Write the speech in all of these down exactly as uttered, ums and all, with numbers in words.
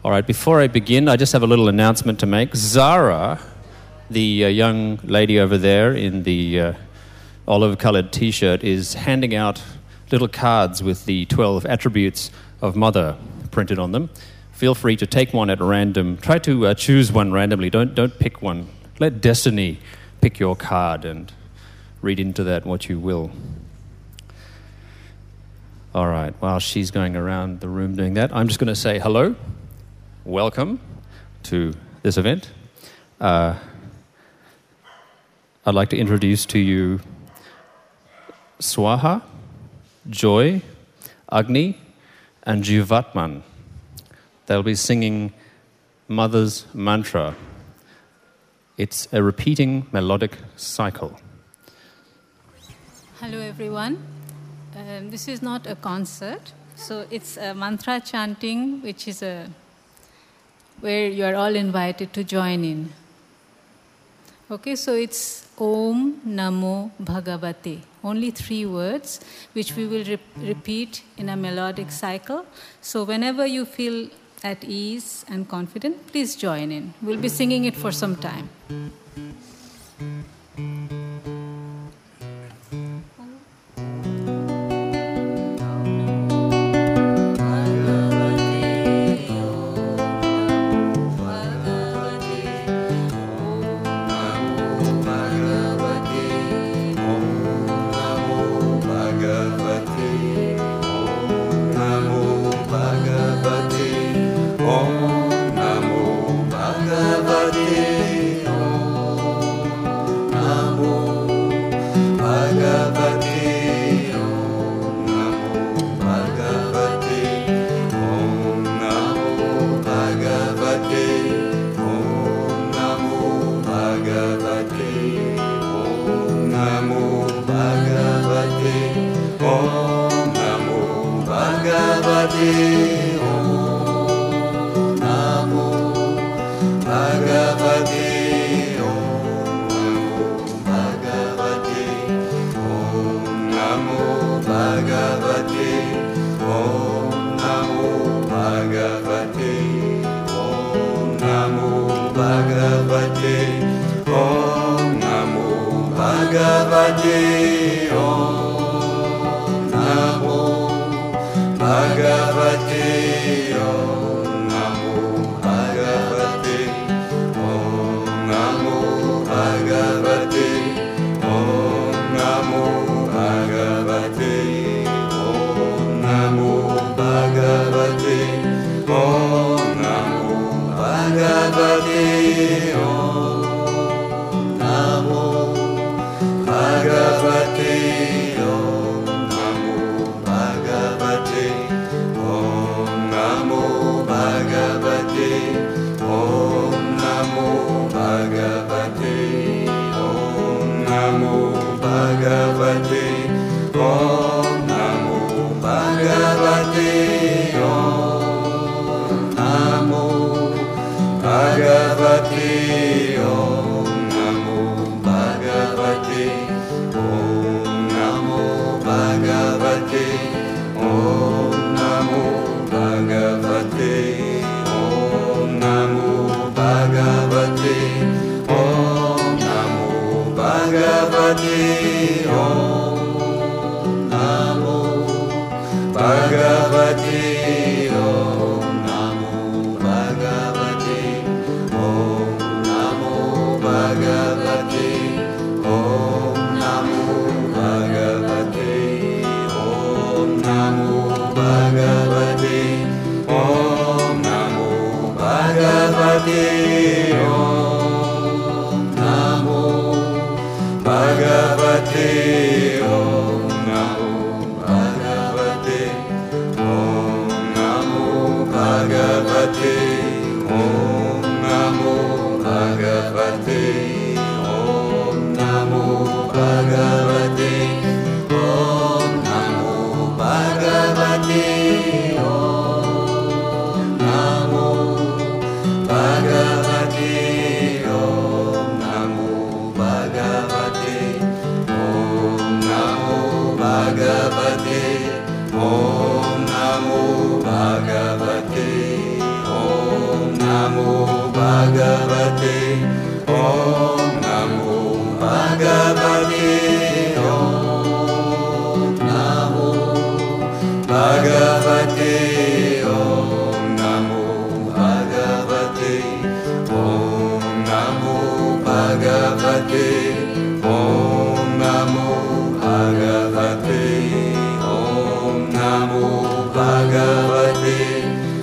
All right, before I begin, I just have a little announcement to make. Zara, the uh, young lady over there in the uh, olive-coloured T-shirt, is handing out little cards with the twelve attributes of Mother printed on them. Feel free to take one at random. Try to uh, choose one randomly. Don't don't pick one. Let destiny pick your card and read into that what you will. All right, while she's going around the room doing that, I'm just going to say hello. Welcome to this event. Uh, I'd like to introduce to you Swaha, Joy, Agni, and Jivatman. They'll be singing Mother's Mantra. It's a repeating melodic cycle. Hello, everyone. Um, this is not a concert, so it's a mantra chanting, which is a where you are all invited to join in. Okay, so it's Om Namo Bhagavate. Only three words, which we will re- repeat in a melodic cycle. So whenever you feel at ease and confident, please join in. We'll be singing it for some time. Om Namo Bhagavate Om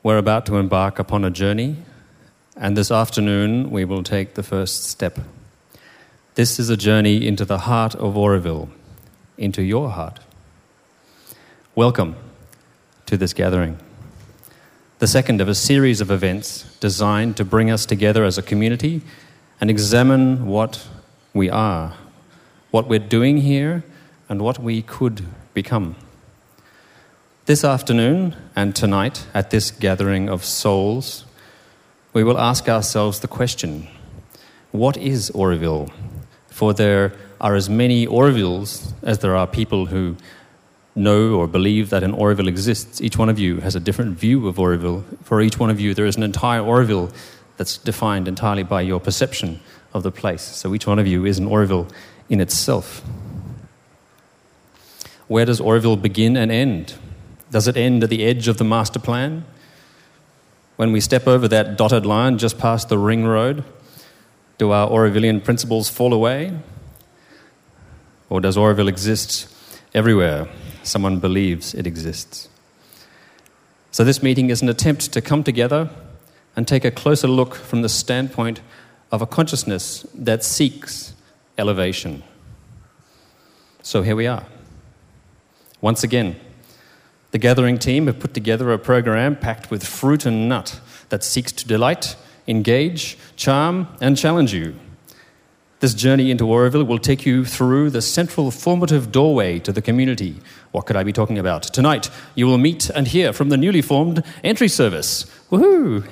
We're about to embark upon a journey, and this afternoon we will take the first step. This is a journey into the heart of Oroville, into your heart. Welcome to this gathering, the second of a series of events designed to bring us together as a community and examine what we are, what we're doing here, and what we could become. This afternoon and tonight, at this gathering of souls, we will ask ourselves the question, what is Oroville? For there are as many Orovilles as there are people who know or believe that an Oroville exists. Each one of you has a different view of Oroville. For each one of you, there is an entire Oroville that's defined entirely by your perception of the place. So each one of you is an Oroville in itself. Where does Oroville begin and end? Does it end at the edge of the master plan? When we step over that dotted line just past the ring road, do our Orovillian principles fall away? Or does Oroville exist everywhere someone believes it exists? So this meeting is an attempt to come together and take a closer look from the standpoint of a consciousness that seeks elevation. So here we are. Once again, the gathering team have put together a program packed with fruit and nut that seeks to delight, engage, charm, and challenge you. This journey into Oroville will take you through the central formative doorway to the community. What could I be talking about? Tonight, you will meet and hear from the newly formed entry service. Woohoo!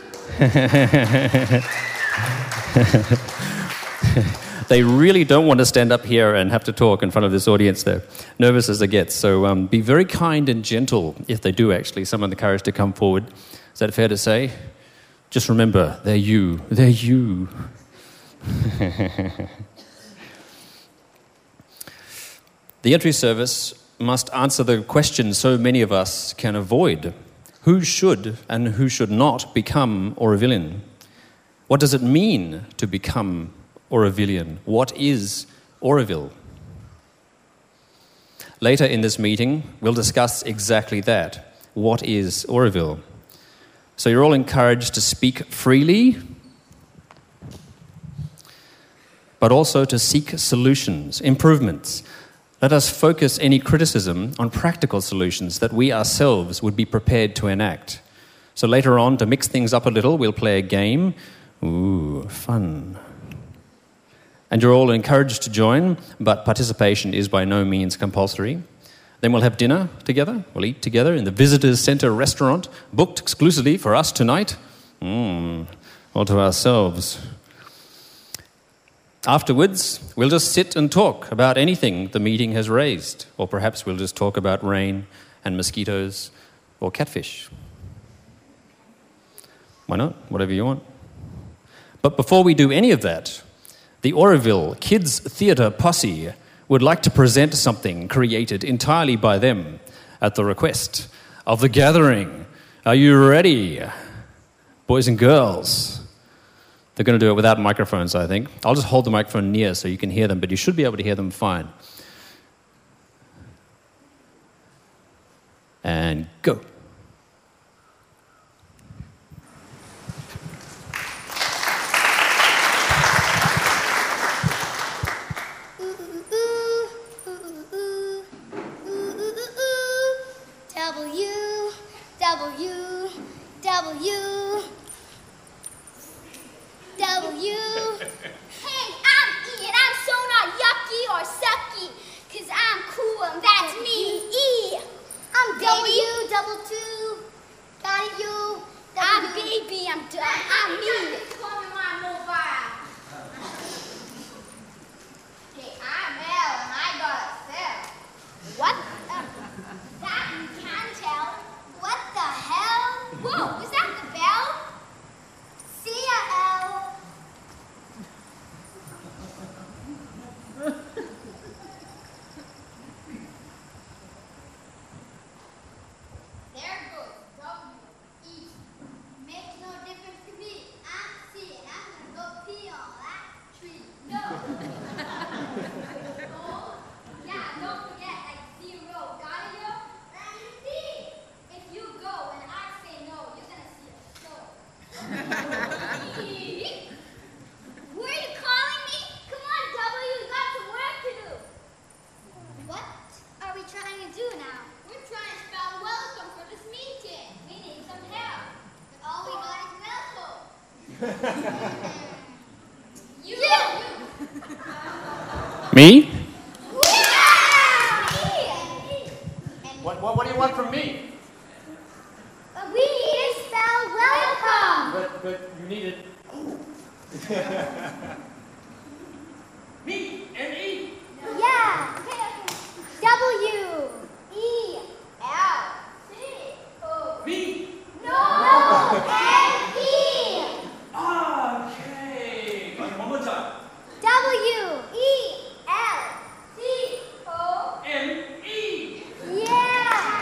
They really don't want to stand up here and have to talk in front of this audience. They're nervous as it gets. So um, be very kind and gentle if they do actually summon the courage to come forward. Is that fair to say? Just remember, they're you. They're you. The entry service must answer the question so many of us can avoid. Who should and who should not become Orovillian? What does it mean to become Orovillian? What is Oroville? Later in this meeting, we'll discuss exactly that. What is Oroville? So you're all encouraged to speak freely, but also to seek solutions, improvements. Let us focus any criticism on practical solutions that we ourselves would be prepared to enact. So later on, to mix things up a little, we'll play a game. Ooh, fun. And you're all encouraged to join, but participation is by no means compulsory. Then we'll have dinner together. We'll eat together in the Visitors Centre restaurant, booked exclusively for us tonight. Mmm, all to ourselves. Afterwards, we'll just sit and talk about anything the meeting has raised, or perhaps we'll just talk about rain and mosquitoes or catfish. Why not? Whatever you want. But before we do any of that, the Oroville Kids Theatre Posse would like to present something created entirely by them at the request of the gathering. Are you ready, boys and girls? They're going to do it without microphones, I think. I'll just hold the microphone near so you can hear them, but you should be able to hear them fine. And go. Double two, Me? What, what, what do you want from me? We spell welcome. But, but you need it. Me, M E. Yeah. W E L C O. Me. No. M E. Okay. One more time. W E L C O. M E. Yeah.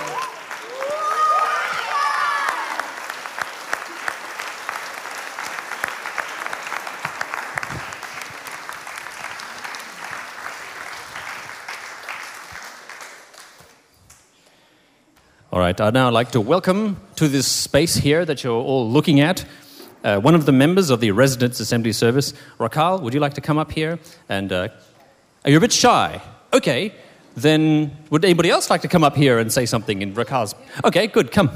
All right, I'd now like to welcome to this space here that you're all looking at uh, one of the members of the Residents Assembly Service. Rakal, would you like to come up here? And uh, are you a bit shy? Okay, then would anybody else like to come up here and say something in Rakal's? Okay, good, come.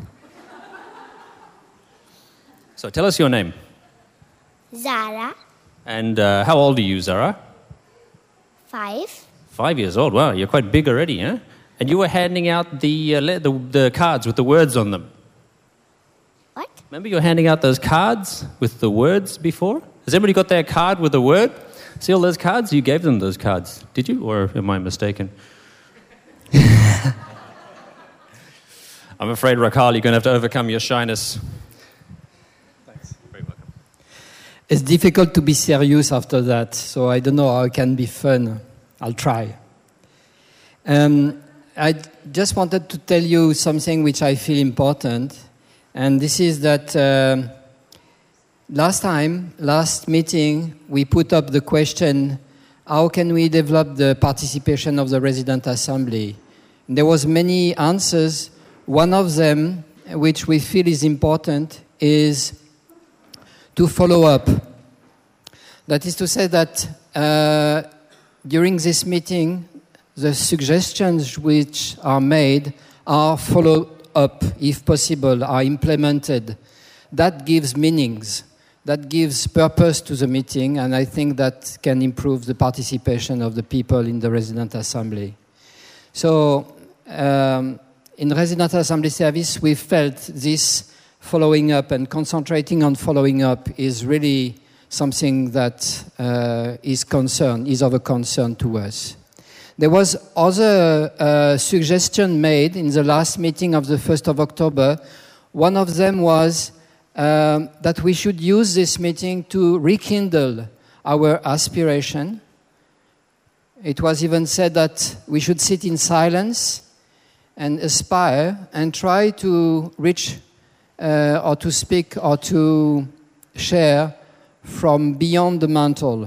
So tell us your name. Zara. And uh, how old are you, Zara? Five. Five years old. Wow, you're quite big already, huh? And you were handing out the, uh, le- the the cards with the words on them. What? Remember you were handing out those cards with the words before? Has everybody got their card with a word? See all those cards? You gave them those cards, did you? Or am I mistaken? I'm afraid, Rakal, you're going to have to overcome your shyness. Thanks. Very welcome. It's difficult to be serious after that, so I don't know how it can be fun. I'll try. Um, I just wanted to tell you something which I feel important, and this is that um, last time, last meeting, we put up the question, how can we develop the participation of the Resident Assembly? And there was many answers. One of them, which we feel is important, is to follow up. That is to say that uh, during this meeting, the suggestions which are made are followed up, if possible, are implemented. That gives meanings, that gives purpose to the meeting, and I think that can improve the participation of the people in the Resident Assembly. So, um, in Resident Assembly Service, we felt this following up and concentrating on following up is really something that uh, is concern, is of a concern to us. There was other uh, suggestion made in the last meeting of the first of October. One of them was um, that we should use this meeting to rekindle our aspiration. It was even said that we should sit in silence and aspire and try to reach uh, or to speak or to share from beyond the mantle.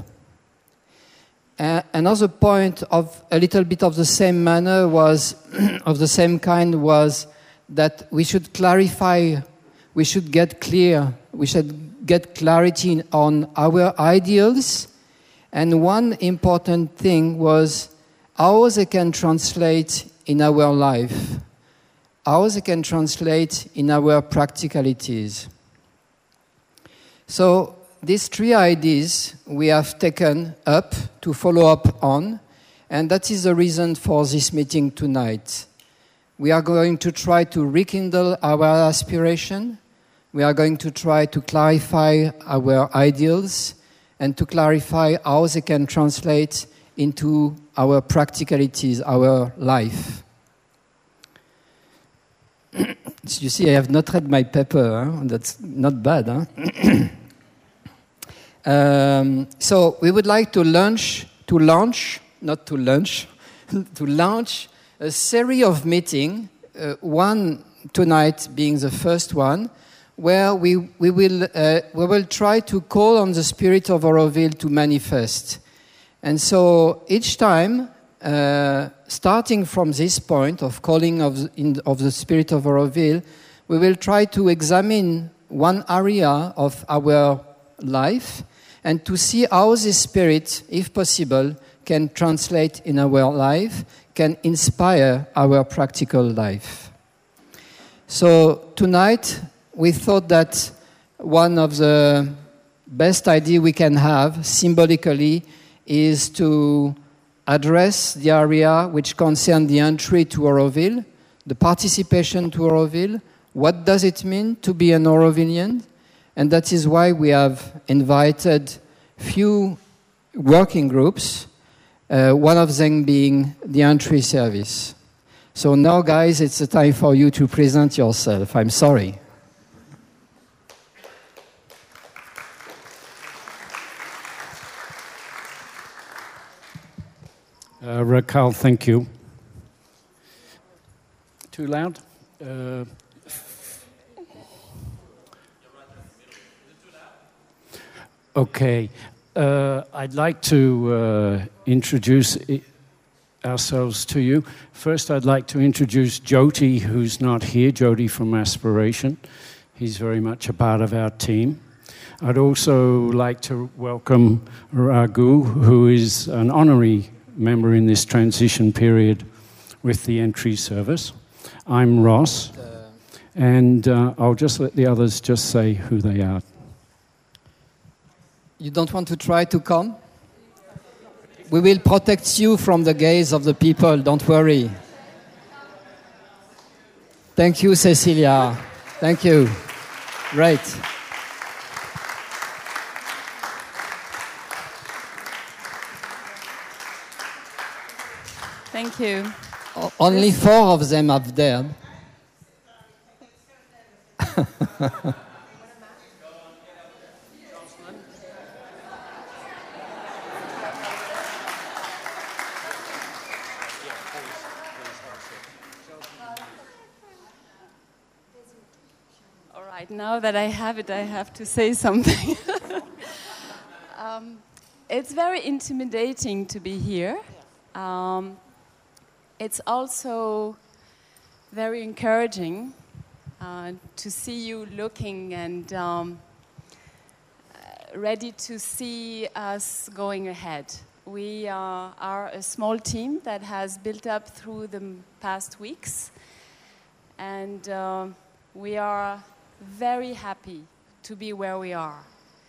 Uh, another point of a little bit of the same manner was, of the same kind was that we should clarify, we should get clear, we should get clarity on our ideals. And one important thing was how they can translate in our life, how they can translate in our practicalities. So, these three ideas we have taken up to follow up on, and that is the reason for this meeting tonight. We are going to try to rekindle our aspiration. We are going to try to clarify our ideals and to clarify how they can translate into our practicalities, our life. You see, I have not read my paper. Huh? That's not bad, huh? Um, so we would like to launch, to launch, not to launch, to launch a series of meetings, uh, one tonight being the first one, where we, we, will, uh, we will try to call on the Spirit of Auroville to manifest. And so each time, uh, starting from this point of calling of the, in, of the Spirit of Auroville, we will try to examine one area of our life and to see how this Spirit, if possible, can translate in our life, can inspire our practical life. So tonight, we thought that one of the best ideas we can have symbolically is to address the area which concern the entry to Auroville, the participation to Auroville, what does it mean to be an Aurovillian, and that is why we have invited few working groups, uh, one of them being the entry service. So now, guys, it's the time for you to present yourself. I'm sorry. Uh, Raquel, thank you. Too loud? Uh, okay. Uh, I'd like to uh, introduce I- ourselves to you. First, I'd like to introduce Jyoti, who's not here, Jyoti from Aspiration. He's very much a part of our team. I'd also like to welcome Raghu, who is an honorary member in this transition period with the entry service. I'm Ross, and uh, I'll just let the others just say who they are. You don't want to try to come? We will protect you from the gaze of the people, don't worry. Thank you, Cecilia. Thank you. Great. Thank you. O- Only four of them have dared. All right, now that I have it, I have to say something. um, it's very intimidating to be here. Um, it's also very encouraging uh, to see you looking and um, uh, ready to see us going ahead. We uh, are a small team that has built up through the past weeks, and uh, we are very happy to be where we are.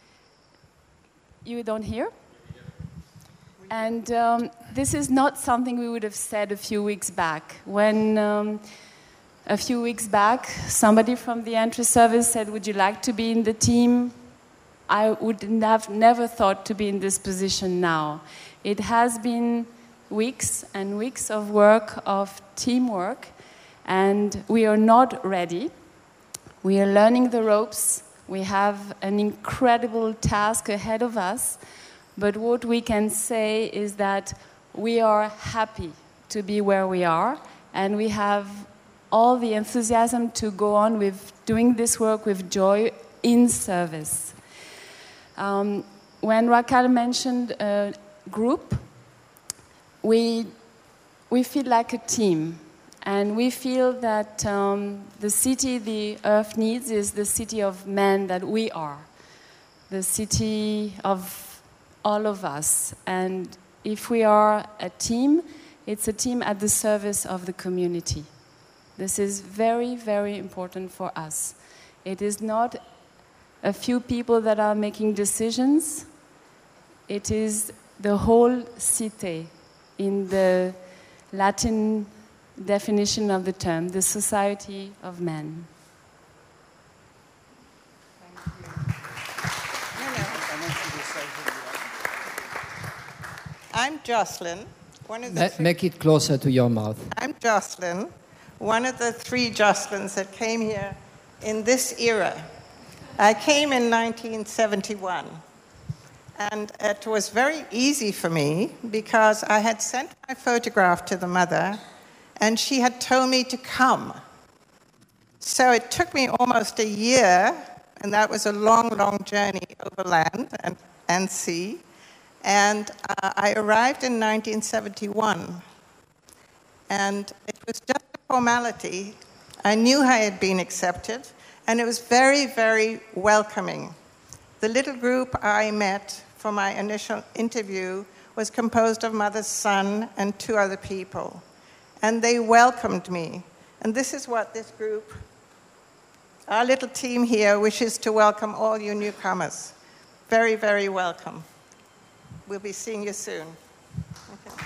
You don't hear? And um, this is not something we would have said a few weeks back. When um, a few weeks back, somebody from the entry service said, "Would you like to be in the team?" I would have never thought to be in this position now. It has been weeks and weeks of work, of teamwork, and we are not ready. We are learning the ropes. We have an incredible task ahead of us. But what we can say is that we are happy to be where we are, and we have all the enthusiasm to go on with doing this work with joy in service. Um, when Raquel mentioned a group, we, we feel like a team. And we feel that um, the city the earth needs is the city of men that we are, the city of all of us. And if we are a team, it's a team at the service of the community. This is very, very important for us. It is not a few people that are making decisions. It is the whole cité in the Latin definition of the term, the society of men. I'm Jocelyn, one of the Ma- three, Make it closer to your mouth. I'm Jocelyn, one of the three Jocelyns that came here in this era. I came in nineteen seventy-one, and it was very easy for me because I had sent my photograph to the mother, and she had told me to come. So it took me almost a year, and that was a long, long journey over land and, and sea. And uh, I arrived in nineteen seventy-one, and it was just a formality. I knew I had been accepted, and it was very, very welcoming. The little group I met for my initial interview was composed of mother's son and two other people, and they welcomed me. And this is what this group our little team here wishes to welcome all you newcomers. Very, very welcome. We'll be seeing you soon. Okay.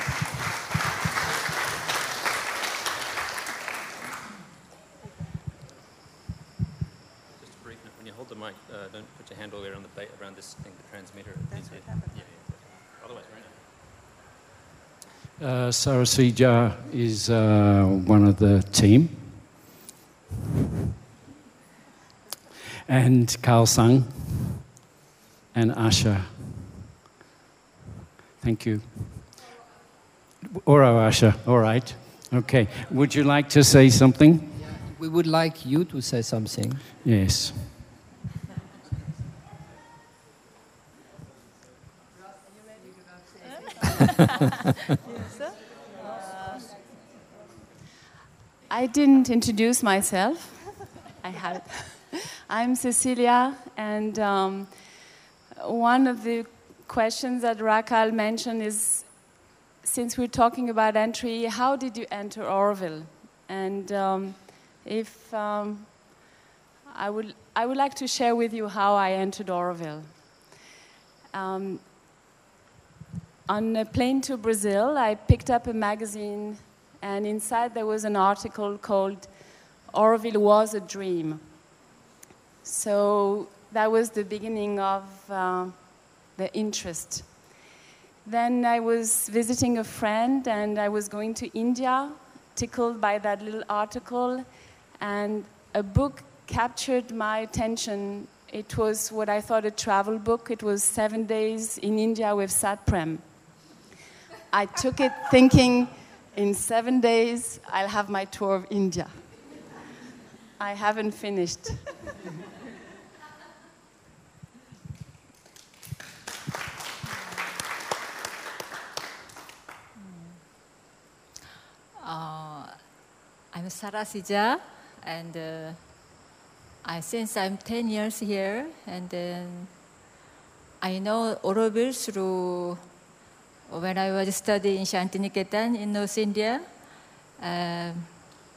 Just brief, when you hold the mic, uh, don't put your hand all the way around, the ba- around this thing, the transmitter. That's what yeah, happened. yeah, yeah. Otherwise, right now. Uh, Sarah Sija is uh, one of the team. And Carl Sang and Asha. Thank you. Oro Asha, all right. Okay. Would you like to say something? We would like you to say something. Yes. I didn't introduce myself. I had. I'm Cecilia, and um, one of the questions that Rakal mentioned is, since we're talking about entry, how did you enter Oroville? And um, if um, I would, I would like to share with you how I entered Oroville. Um, on a plane to Brazil, I picked up a magazine, and inside there was an article called "Oroville Was a Dream." So that was the beginning of uh, the interest. Then I was visiting a friend, and I was going to India, tickled by that little article, and a book captured my attention. It was what I thought a travel book. It was Seven Days in India with Satprem. I took it thinking, in seven days, I'll have my tour of India. I haven't finished. Uh, I'm Sarah Sija, and uh, I, since I'm ten years here, and then I know Oroville through when I was studying in Shantiniketan in North India. Um,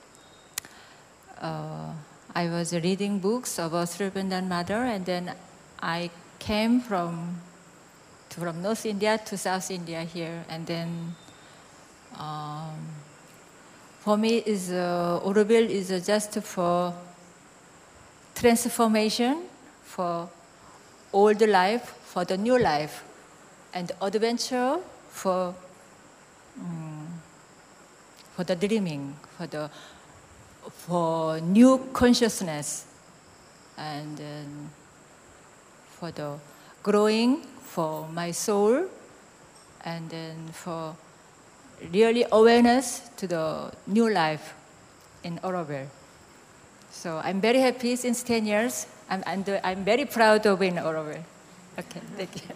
uh, I was reading books about Sri Vrindavan Mother, and then I came from from North India to South India here, and then um, for me is uh, Oroville is uh, just for transformation, for old life, for the new life, and adventure for um, for the dreaming, for the for new consciousness, and um, for the growing for my soul, and then for really awareness to the new life in Oroville. So I'm very happy since ten years. I'm, I'm, I'm very proud of being in Oroville. Okay, thank you.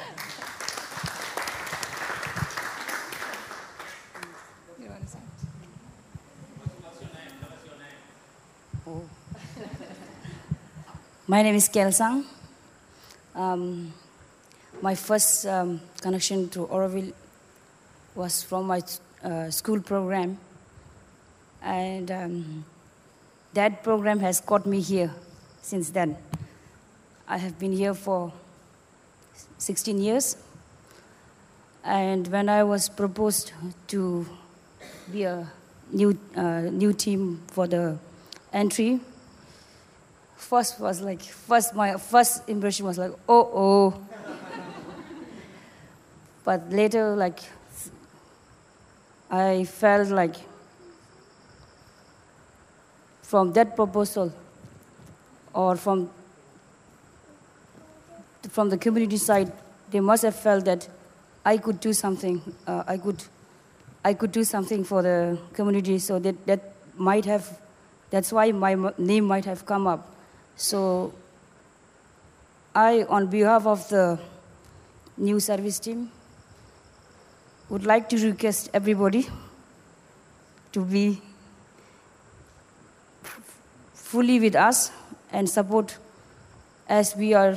You want to say? Oh. My name is Kelsang. Um, my first um, connection to Oroville was from my uh, school program, and um, that program has got me here since then. I have been here for sixteen years, and when I was proposed to be a new uh, new team for the entry, first was like first my first impression was like oh oh, but later like I felt like from that proposal or from from the community side, they must have felt that I could do something. Uh, I could I could do something for the community. So that that might have that's why my name might have come up. So I, on behalf of the new service team, would like to request everybody to be fully with us and support as we are.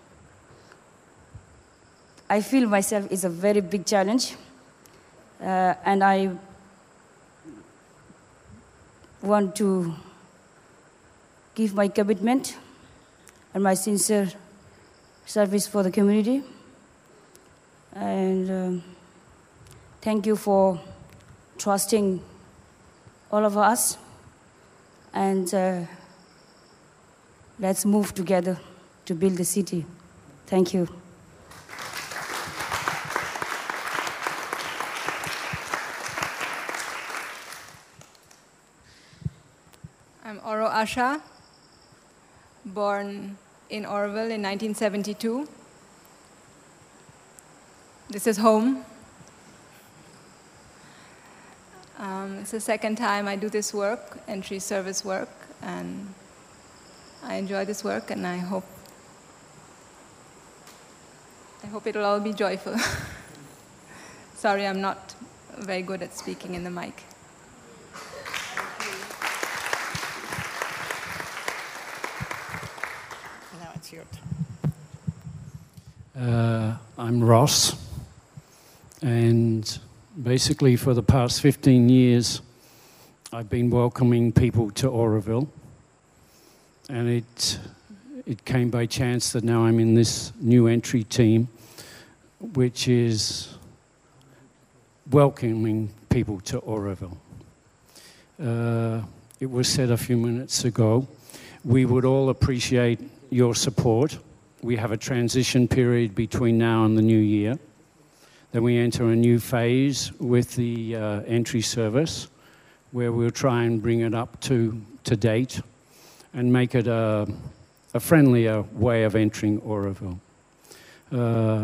I feel myself is a very big challenge, uh, and I want to give my commitment and my sincere service for the community. And um, thank you for trusting all of us. And uh, let's move together to build the city. Thank you. I'm Oro Asha, born in Oroville in nineteen seventy-two. This is home. Um, it's the second time I do this work, entry service work, and I enjoy this work, and I hope I hope it'll all be joyful. Sorry, I'm not very good at speaking in the mic. Now it's your turn. Uh, I'm Ross, and basically for the past fifteen years, I've been welcoming people to Oroville, and it it came by chance that now I'm in this new entry team, which is welcoming people to Oroville. Uh, it was said a few minutes ago, we would all appreciate your support. We have a transition period between now and the new year. Then we enter a new phase with the uh, entry service, where we'll try and bring it up to, to date and make it a, a friendlier way of entering Oroville. Uh,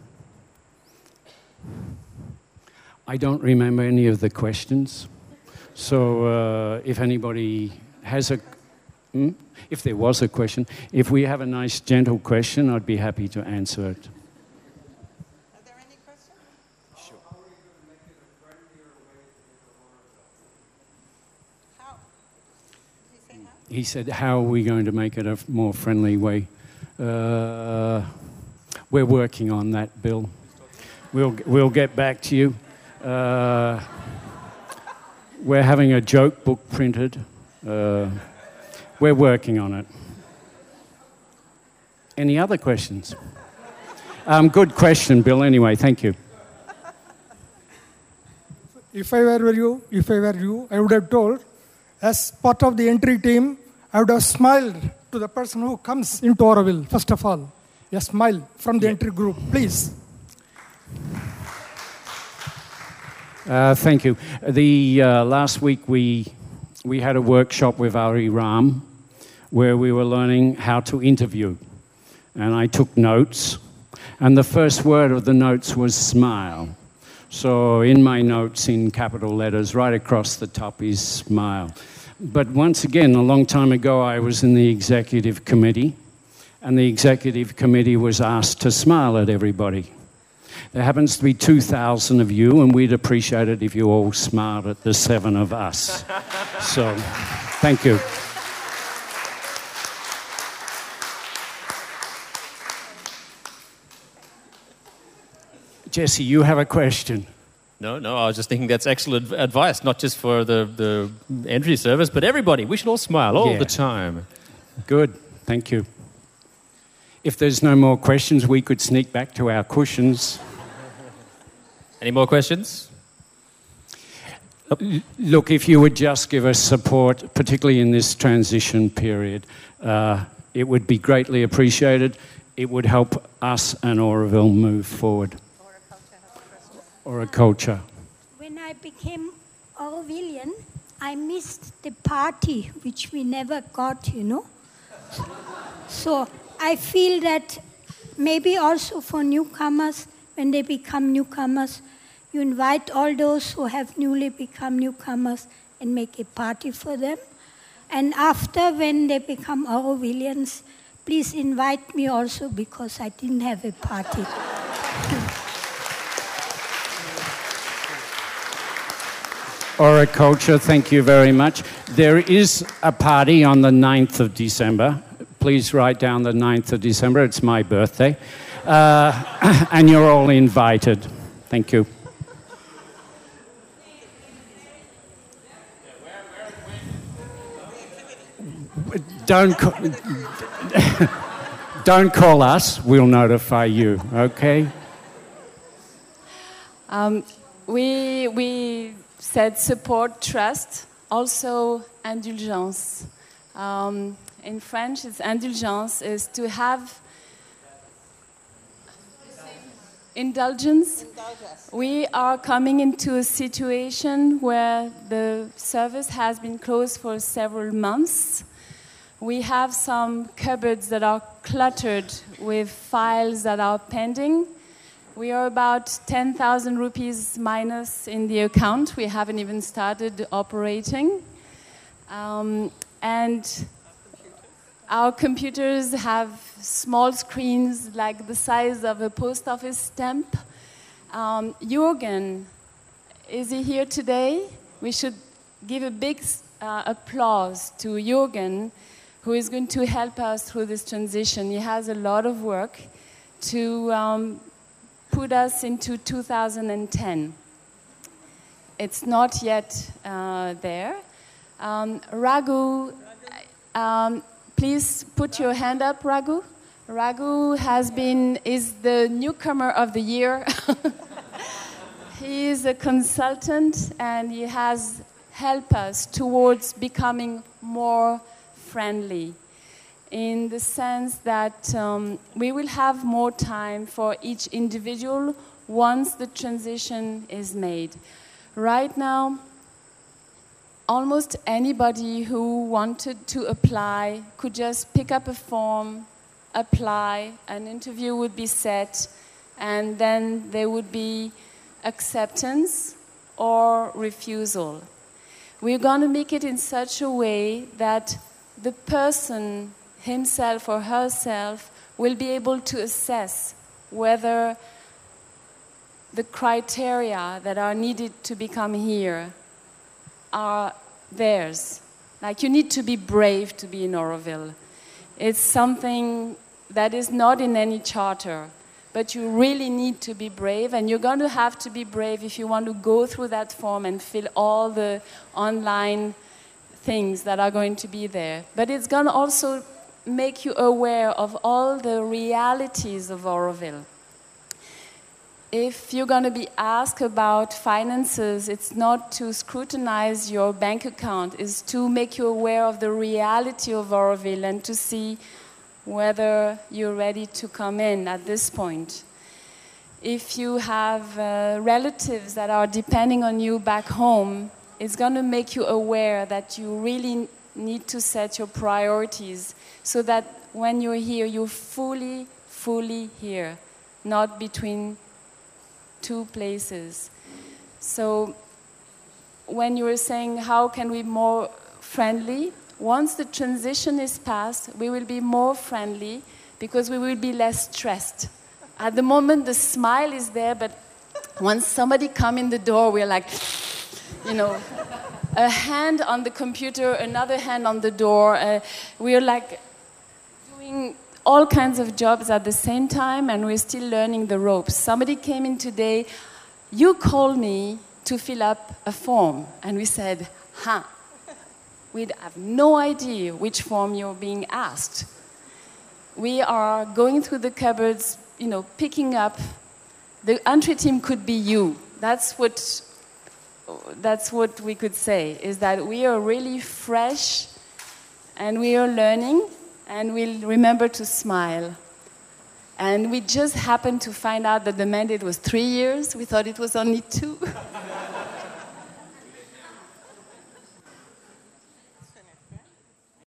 I don't remember any of the questions, so uh, if anybody has a, hmm? if there was a question, if we have a nice gentle question, I'd be happy to answer it. Are there any questions? Sure. How? Did he say how? He said, how are we going to make it a more friendly way? Uh, we're working on that, Bill. We'll, we'll get back to you. Uh, we're having a joke book printed. Uh, we're working on it. Any other questions? Um, good question, Bill. Anyway, thank you. If I were you, if I were you, I would have told, as part of the entry team, I would have smiled to the person who comes into Oroville, first of all. A smile from the entry group, please. Uh, thank you. The uh, last week we we had a workshop with Ari Ram where we were learning how to interview, and I took notes. And the first word of the notes was smile. So in my notes, in capital letters, right across the top is smile. But once again, a long time ago, I was in the executive committee, and the executive committee was asked to smile at everybody. There happens to be two thousand of you, and we'd appreciate it if you all smiled at the seven of us. So, thank you. Jesse, you have a question. No, no, I was just thinking that's excellent advice, not just for the, the entry service, but everybody. We should all smile all Yeah. the time. Good, thank you. If there's no more questions, we could sneak back to our cushions. Any more questions? L- Look, if you would just give us support, particularly in this transition period, uh, it would be greatly appreciated. It would help us and Oroville move forward. Or a culture. When I became Orovillian, I missed the party, which we never got, you know. So I feel that maybe also for newcomers, when they become newcomers, you invite all those who have newly become newcomers and make a party for them. And after, when they become Orovillians, please invite me also, because I didn't have a party. Aura Culture, thank you very much. There is a party on the ninth of December. Please write down the ninth of December. It's my birthday. Uh, and you're all invited. Thank you. don't, ca- don't call us, we'll notify you, okay? Um, we, we said support, trust, also indulgence. Um, in French, it's indulgence, is to have indulgence. We are coming into a situation where the service has been closed for several months. We have some cupboards that are cluttered with files that are pending. We are about ten thousand rupees minus in the account. We haven't even started operating. Um, and our computers have small screens like the size of a post office stamp. Um, Jürgen, is he here today? We should give a big uh, applause to Jürgen, who is going to help us through this transition. He has a lot of work to um, put us into two thousand ten. It's not yet uh, there. Um, Raghu, um, please put your hand up, Raghu. Raghu has been, is the newcomer of the year. He is a consultant and he has helped us towards becoming more friendly, in the sense that um, we will have more time for each individual once the transition is made. Right now, almost anybody who wanted to apply could just pick up a form, apply, an interview would be set, and then there would be acceptance or refusal. We're going to make it in such a way that the person himself or herself will be able to assess whether the criteria that are needed to become here are theirs. Like, you need to be brave to be in Oroville. It's something that is not in any charter, but you really need to be brave, and you're going to have to be brave if you want to go through that form and fill all the online things that are going to be there. But it's going to also make you aware of all the realities of Oroville. If you're going to be asked about finances, it's not to scrutinize your bank account, it's to make you aware of the reality of Oroville and to see whether you're ready to come in at this point. If you have uh, relatives that are depending on you back home, it's going to make you aware that you really need to set your priorities so that when you're here, you're fully, fully here, not between two places. So when you were saying how can we be more friendly, once the transition is past, we will be more friendly because we will be less stressed. At the moment, the smile is there, but once somebody comes in the door, we're like, you know, a hand on the computer, another hand on the door. Uh, we're like doing all kinds of jobs at the same time, and we're still learning the ropes. Somebody came in today, you called me to fill up a form, and we said, huh. We have no idea which form you're being asked. We are going through the cupboards, you know, picking up. The entry team could be you. That's what, that's what we could say, is that we are really fresh and we are learning, and we'll remember to smile. And we just happened to find out that the mandate was three years. We thought it was only two.